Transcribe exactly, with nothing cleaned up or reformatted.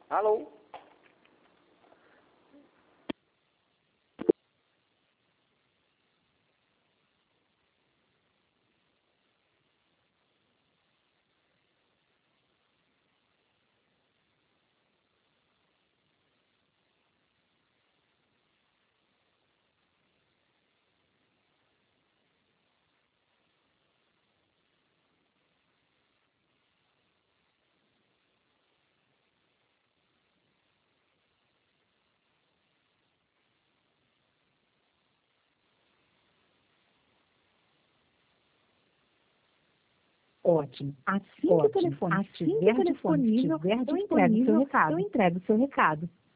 Alô? Ótimo. Assim Ótimo. que o telefone Assim que o estiver telefone disponível, estiver eu entrego o seu disponível, recado. eu entrego o seu recado.